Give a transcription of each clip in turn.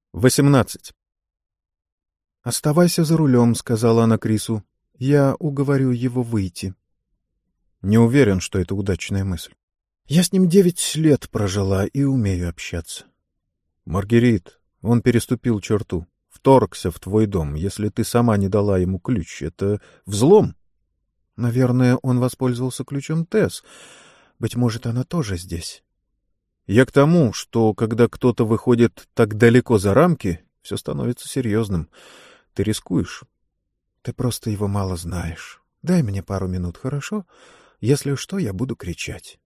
18. «Оставайся за рулем», — сказала она Крису. «Я уговорю его выйти». Не уверен, что это удачная мысль. «Я с ним 9 лет прожила и умею общаться». Маргерит, он переступил черту, вторгся в твой дом. Если ты сама не дала ему ключ, это взлом. Наверное, он воспользовался ключом Тесс. Быть может, она тоже здесь. Я к тому, что когда кто-то выходит так далеко за рамки, все становится серьезным. Ты рискуешь. Ты просто его мало знаешь. Дай мне пару минут, хорошо? Если что, я буду кричать.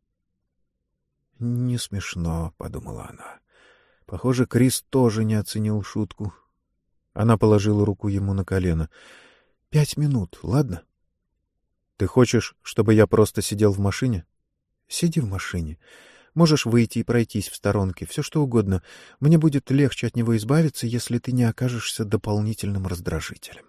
Не смешно, — подумала она. Похоже, Крис тоже не оценил шутку. Она положила руку ему на колено. 5 минут, ладно? Ты хочешь, чтобы я просто сидел в машине? Сиди в машине. Можешь выйти и пройтись в сторонке, все что угодно. Мне будет легче от него избавиться, если ты не окажешься дополнительным раздражителем.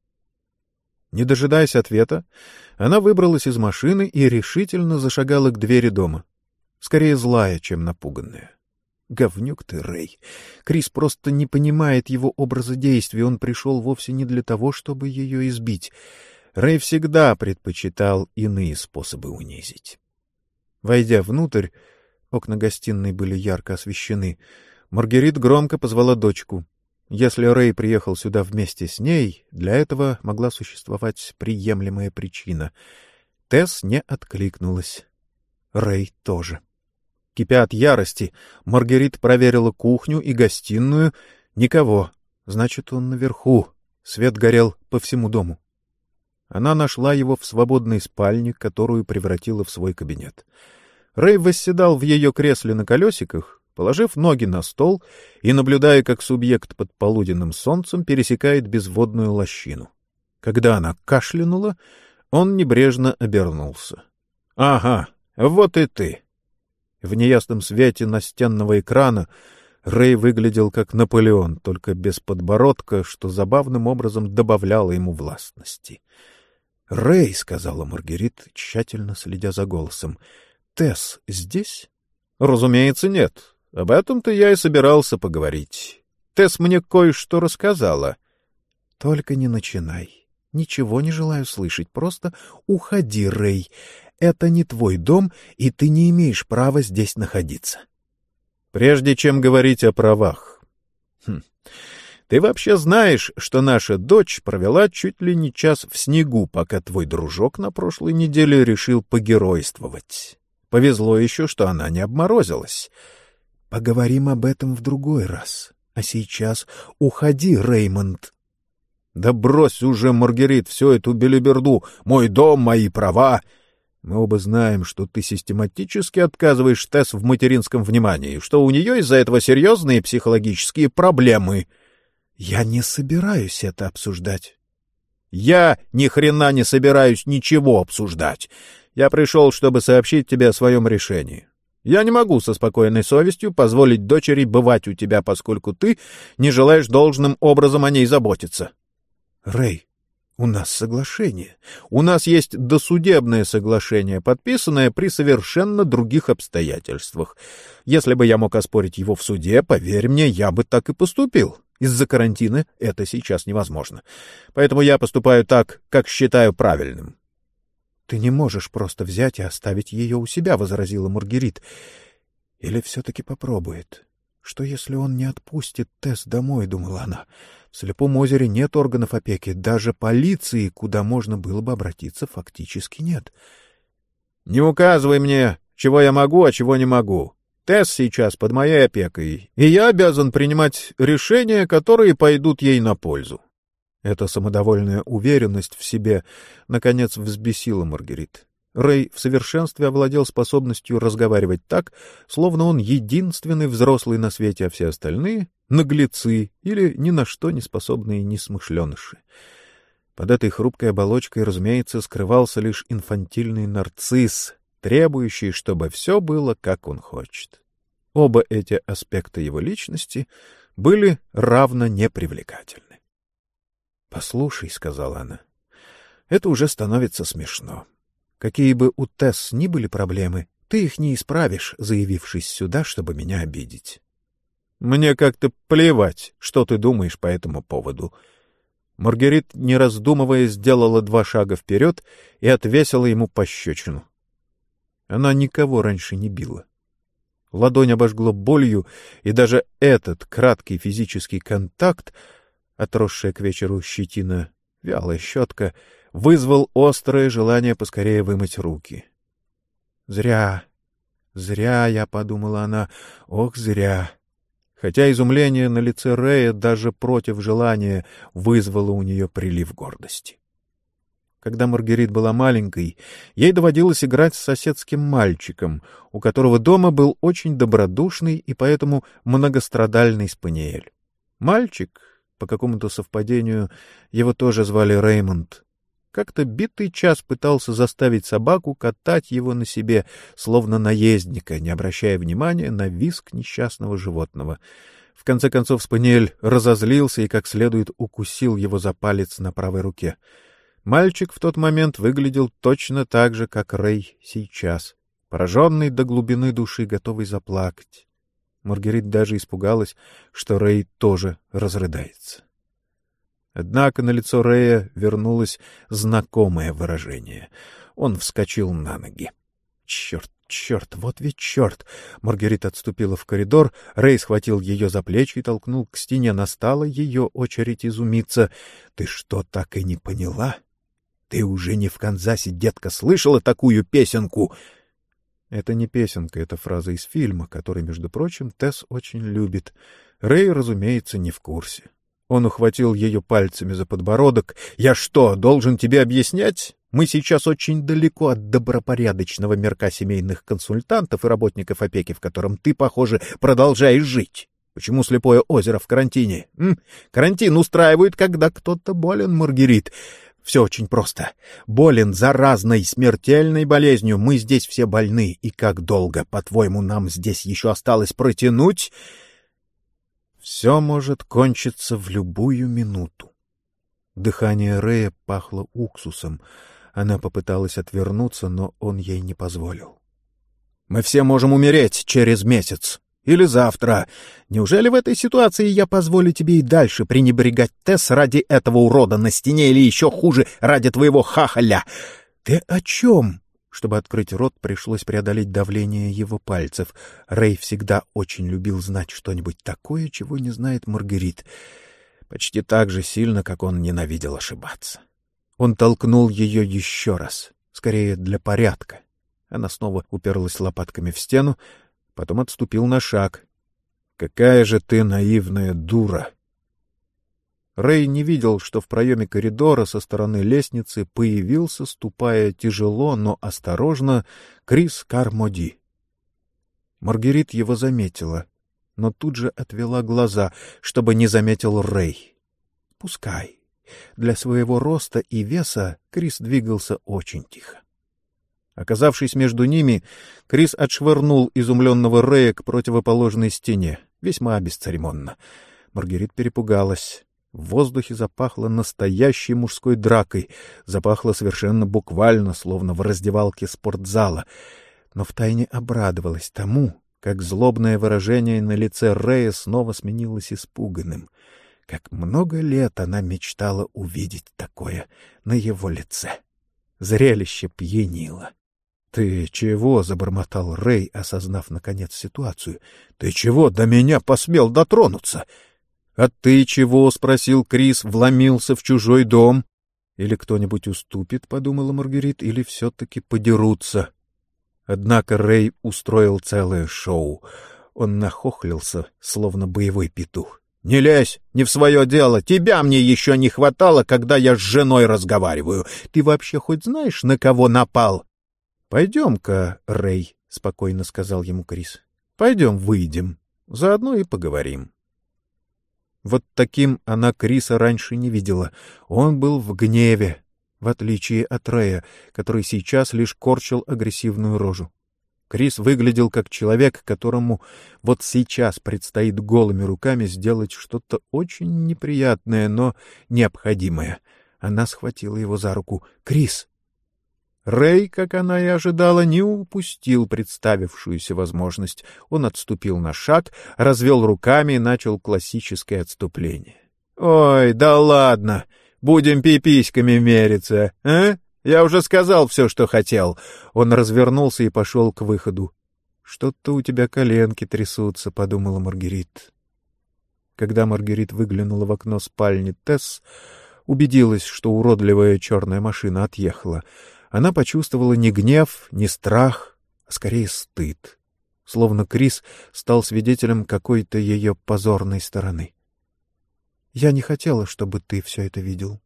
Не дожидаясь ответа, она выбралась из машины и решительно зашагала к двери дома. Скорее злая, чем напуганная. Говнюк ты, Рэй. Крис просто не понимает его образа действий. Он пришел вовсе не для того, чтобы ее избить. Рэй всегда предпочитал иные способы унизить. Войдя внутрь, окна гостиной были ярко освещены, Маргерит громко позвала дочку. Если Рэй приехал сюда вместе с ней, для этого могла существовать приемлемая причина. Тесс не откликнулась. Рэй тоже. Кипя от ярости, Маргерит проверила кухню и гостиную. Никого. Значит, он наверху. Свет горел по всему дому. Она нашла его в свободной спальне, которую превратила в свой кабинет. Рэй восседал в ее кресле на колесиках, положив ноги на стол и наблюдая, как субъект под полуденным солнцем пересекает безводную лощину. Когда она кашлянула, он небрежно обернулся. — Ага, вот и ты! В неясном свете настенного экрана Рэй выглядел как Наполеон, только без подбородка, что забавным образом добавляло ему властности. — Рэй, — сказала Маргерит, тщательно следя за голосом, — Тесс здесь? — Разумеется, нет. Об этом-то я и собирался поговорить. Тесс мне кое-что рассказала. — Только не начинай. Ничего не желаю слышать. Просто уходи, Рэй. Это не твой дом, и ты не имеешь права здесь находиться. Прежде чем говорить о правах. Ты вообще знаешь, что наша дочь провела чуть ли не час в снегу, пока твой дружок на прошлой неделе решил погеройствовать. Повезло еще, что она не обморозилась. Поговорим об этом в другой раз. А сейчас уходи, Реймонд. Да брось уже, Маргерит, всю эту белиберду. Мой дом, мои права. Мы оба знаем, что ты систематически отказываешь Тесс в материнском внимании, что у нее из-за этого серьезные психологические проблемы. Я не собираюсь это обсуждать. Я ни хрена не собираюсь ничего обсуждать. Я пришел, чтобы сообщить тебе о своем решении. Я не могу со спокойной совестью позволить дочери бывать у тебя, поскольку ты не желаешь должным образом о ней заботиться. Рэй, у нас соглашение. У нас есть досудебное соглашение, подписанное при совершенно других обстоятельствах. Если бы я мог оспорить его в суде, поверь мне, я бы так и поступил. Из-за карантина это сейчас невозможно. Поэтому я поступаю так, как считаю правильным. — Ты не можешь просто взять и оставить ее у себя, — возразила Маргерит. — Или все-таки попробует? Что, если он не отпустит Тесс домой, — думала она. В Слепом озере нет органов опеки, даже полиции, куда можно было бы обратиться, фактически нет. — Не указывай мне, чего я могу, а чего не могу. Тесс сейчас под моей опекой, и я обязан принимать решения, которые пойдут ей на пользу. Эта самодовольная уверенность в себе, наконец, взбесила Маргерит. Рэй в совершенстве овладел способностью разговаривать так, словно он единственный взрослый на свете, а все остальные — наглецы или ни на что не способные несмышленыши. Под этой хрупкой оболочкой, разумеется, скрывался лишь инфантильный нарцисс, требующий, чтобы все было, как он хочет. Оба эти аспекта его личности были равно непривлекательны. — Послушай, — сказала она, — это уже становится смешно. Какие бы у Тесс ни были проблемы, ты их не исправишь, заявившись сюда, чтобы меня обидеть. Мне как-то плевать, что ты думаешь по этому поводу. Маргарит, не раздумывая, сделала 2 шага вперед и отвесила ему пощечину. Она никого раньше не била. Ладонь обожгло болью, и даже этот краткий физический контакт, отросшая к вечеру щетина, вялая щетка, вызвал острое желание поскорее вымыть руки. Зря я, — подумала она, — ох, зря. Хотя изумление на лице Рэя даже против желания вызвало у нее прилив гордости. Когда Маргарит была маленькой, ей доводилось играть с соседским мальчиком, у которого дома был очень добродушный и поэтому многострадальный спаниель. Мальчик, по какому-то совпадению, его тоже звали Реймонд, как-то битый час пытался заставить собаку катать его на себе, словно наездника, не обращая внимания на визг несчастного животного. В конце концов спаниель разозлился и как следует укусил его за палец на правой руке. Мальчик в тот момент выглядел точно так же, как Рэй сейчас, пораженный до глубины души, готовый заплакать. Маргарит даже испугалась, что Рэй тоже разрыдается. Однако на лицо Рэя вернулось знакомое выражение. Он вскочил на ноги. Черт, вот ведь черт! Маргарита отступила в коридор, Рэй схватил ее за плечи и толкнул к стене. Настала ее очередь изумиться. — Ты что, так и не поняла? Ты уже не в Канзасе, детка, слышала такую песенку? Это не песенка, это фраза из фильма, который, между прочим, Тесс очень любит. Рэй, разумеется, не в курсе. Он ухватил ее пальцами за подбородок. — Я что, должен тебе объяснять? Мы сейчас очень далеко от добропорядочного мирка семейных консультантов и работников опеки, в котором ты, похоже, продолжаешь жить. Почему слепое озеро в карантине? Карантин устраивают, когда кто-то болен, Маргарит. Все очень просто. Болен заразной, смертельной болезнью. Мы здесь все больны. И как долго, по-твоему, нам здесь еще осталось протянуть? Все может кончиться в любую минуту. Дыхание Рэя пахло уксусом. Она попыталась отвернуться, но он ей не позволил. — Мы все можем умереть через месяц. Или завтра. Неужели в этой ситуации я позволю тебе и дальше пренебрегать Тесс ради этого урода на стене или еще хуже, ради твоего хахаля? Ты о чем? Чтобы открыть рот, пришлось преодолеть давление его пальцев. Рэй всегда очень любил знать что-нибудь такое, чего не знает Маргарит. Почти так же сильно, как он ненавидел ошибаться. Он толкнул ее еще раз, скорее для порядка. Она снова уперлась лопатками в стену, потом отступил на шаг. — Какая же ты наивная дура! Рэй не видел, что в проеме коридора со стороны лестницы появился, ступая тяжело, но осторожно, Крис Кармоди. Маргарит его заметила, но тут же отвела глаза, чтобы не заметил Рэй. Пускай. Для своего роста и веса Крис двигался очень тихо. Оказавшись между ними, Крис отшвырнул изумленного Рэя к противоположной стене, весьма бесцеремонно. Маргарит перепугалась. В воздухе запахло настоящей мужской дракой, запахло совершенно буквально, словно в раздевалке спортзала, но втайне обрадовалась тому, как злобное выражение на лице Рэя снова сменилось испуганным. Как много лет она мечтала увидеть такое на его лице. Зрелище пьянило. — Ты чего? — забормотал Рэй, осознав наконец ситуацию. — Ты чего до меня посмел дотронуться? — А ты чего? — спросил Крис, вломился в чужой дом. — Или кто-нибудь уступит, — подумала Маргарит, — или все-таки подерутся. Однако Рэй устроил целое шоу. Он нахохлился, словно боевой петух. — Не лезь, не в свое дело. Тебя мне еще не хватало, когда я с женой разговариваю. Ты вообще хоть знаешь, на кого напал? — Пойдем-ка, Рэй, — спокойно сказал ему Крис. — Пойдем выйдем. Заодно и поговорим. Вот таким она Криса раньше не видела. Он был в гневе, в отличие от Рэя, который сейчас лишь корчил агрессивную рожу. Крис выглядел как человек, которому вот сейчас предстоит голыми руками сделать что-то очень неприятное, но необходимое. Она схватила его за руку. — Крис! Рэй, как она и ожидала, не упустил представившуюся возможность. Он отступил на шаг, развел руками и начал классическое отступление. — Ой, да ладно! Будем пиписьками мериться, а? Я уже сказал все, что хотел. Он развернулся и пошел к выходу. — Что-то у тебя коленки трясутся, — подумала Маргерит. Когда Маргерит выглянула в окно спальни Тесс, убедилась, что уродливая черная машина отъехала. Она почувствовала не гнев, не страх, а скорее стыд. Словно Крис стал свидетелем какой-то ее позорной стороны. — Я не хотела, чтобы ты все это видел.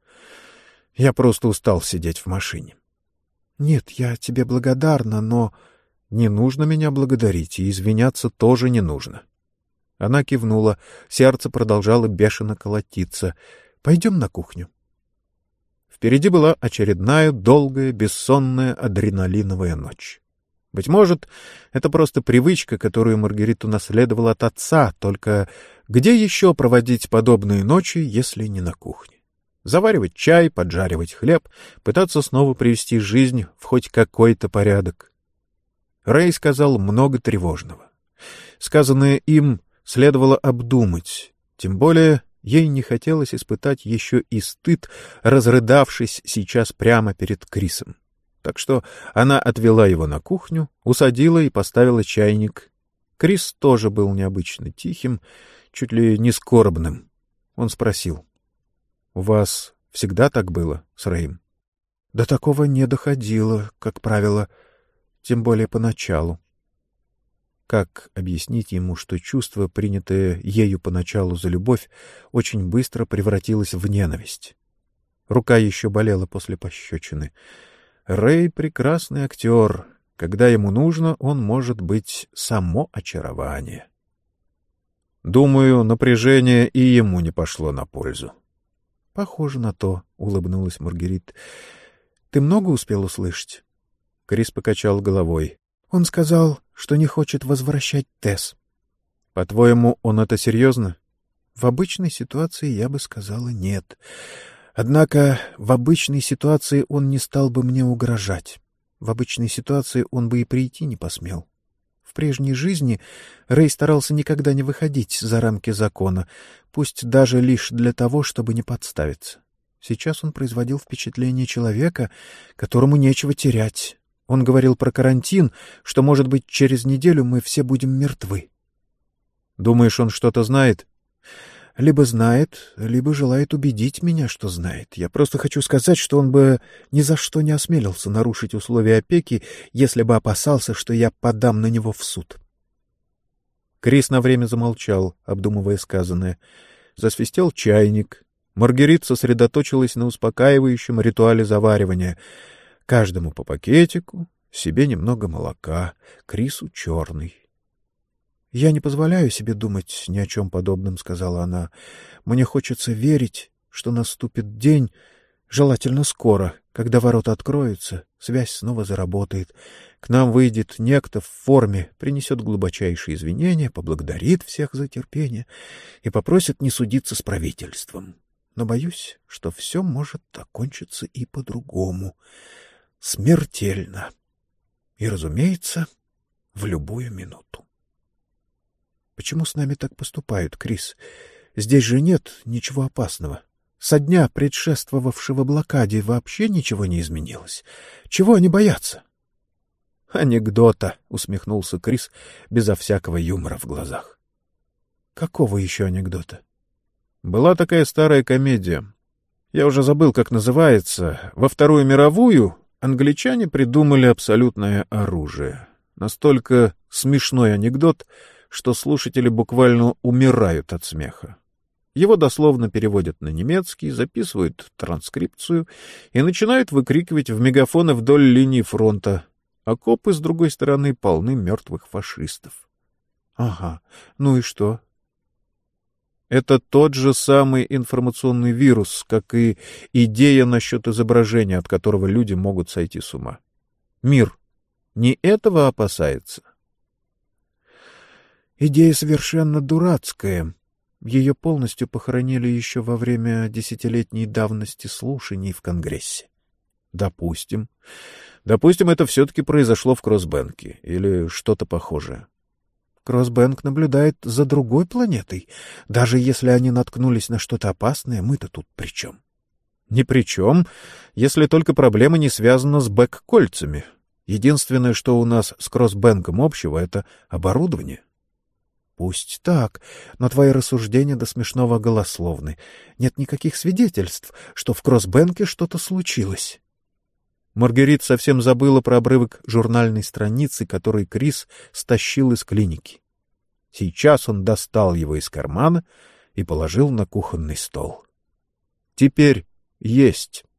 — Я просто устал сидеть в машине. — Нет, я тебе благодарна, но... — Не нужно меня благодарить, и извиняться тоже не нужно. Она кивнула, сердце продолжало бешено колотиться. — Пойдем на кухню. Впереди была очередная долгая, бессонная адреналиновая ночь. Быть может, это просто привычка, которую Маргарита унаследовала от отца, только где еще проводить подобные ночи, если не на кухне? Заваривать чай, поджаривать хлеб, пытаться снова привести жизнь в хоть какой-то порядок. Рэй сказал много тревожного. Сказанное им следовало обдумать, тем более ей не хотелось испытать еще и стыд, разрыдавшись сейчас прямо перед Крисом. Так что она отвела его на кухню, усадила и поставила чайник. Крис тоже был необычно тихим, чуть ли не скорбным. Он спросил: — У вас всегда так было с Рэем? — До такого не доходило, как правило, тем более поначалу. Как объяснить ему, что чувство, принятое ею поначалу за любовь, очень быстро превратилось в ненависть? Рука еще болела после пощечины. Рэй — прекрасный актер. Когда ему нужно, он может быть само очарование. Думаю, напряжение и ему не пошло на пользу. — Похоже на то, — улыбнулась Маргерит. — Ты много успел услышать? Крис покачал головой. Он сказал, что не хочет возвращать Тесс. — По-твоему, он это серьезно? — В обычной ситуации я бы сказала нет. Однако в обычной ситуации он не стал бы мне угрожать. В обычной ситуации он бы и прийти не посмел. В прежней жизни Рэй старался никогда не выходить за рамки закона, пусть даже лишь для того, чтобы не подставиться. Сейчас он производил впечатление человека, которому нечего терять. Он говорил про карантин, что, может быть, через неделю мы все будем мертвы. — Думаешь, он что-то знает? — Либо знает, либо желает убедить меня, что знает. Я просто хочу сказать, что он бы ни за что не осмелился нарушить условия опеки, если бы опасался, что я подам на него в суд. Крис на время замолчал, обдумывая сказанное. Засвистел чайник. Маргерит сосредоточилась на успокаивающем ритуале заваривания. Каждому по пакетику, себе немного молока, Крису черный. — Я не позволяю себе думать ни о чем подобном, — сказала она. — Мне хочется верить, что наступит день, желательно скоро, когда ворота откроются, связь снова заработает. К нам выйдет некто в форме, принесет глубочайшие извинения, поблагодарит всех за терпение и попросит не судиться с правительством. Но боюсь, что все может окончиться и по-другому. Смертельно. И, разумеется, в любую минуту. Почему с нами так поступают, Крис? Здесь же нет ничего опасного. Со дня, предшествовавшего блокаде, вообще ничего не изменилось. Чего они боятся? — Анекдота, — усмехнулся Крис безо всякого юмора в глазах. — Какого еще анекдота? — Была такая старая комедия. Я уже забыл, как называется. Во Вторую мировую англичане придумали абсолютное оружие. Настолько смешной анекдот, что слушатели буквально умирают от смеха. Его дословно переводят на немецкий, записывают транскрипцию и начинают выкрикивать в мегафоны вдоль линии фронта. Окопы с другой стороны полны мертвых фашистов. — Ага, ну и что? Это тот же самый информационный вирус, как и идея насчет изображения, от которого люди могут сойти с ума. Мир не этого опасается? Идея совершенно дурацкая. Ее полностью похоронили еще во время 10-летней давности слушаний в Конгрессе. Допустим. Допустим, это все-таки произошло в Кроссбэнке или что-то похожее. Кроссбэнк наблюдает за другой планетой. Даже если они наткнулись на что-то опасное, мы-то тут при чем? Ни при чем, если только проблема не связана с бэк-кольцами. Единственное, что у нас с Кроссбэнком общего, — это оборудование. Пусть так, но твои рассуждения до смешного голословны. Нет никаких свидетельств, что в Кроссбэнке что-то случилось. Маргарит совсем забыла про обрывок журнальной страницы, который Крис стащил из клиники. Сейчас он достал его из кармана и положил на кухонный стол. Теперь есть.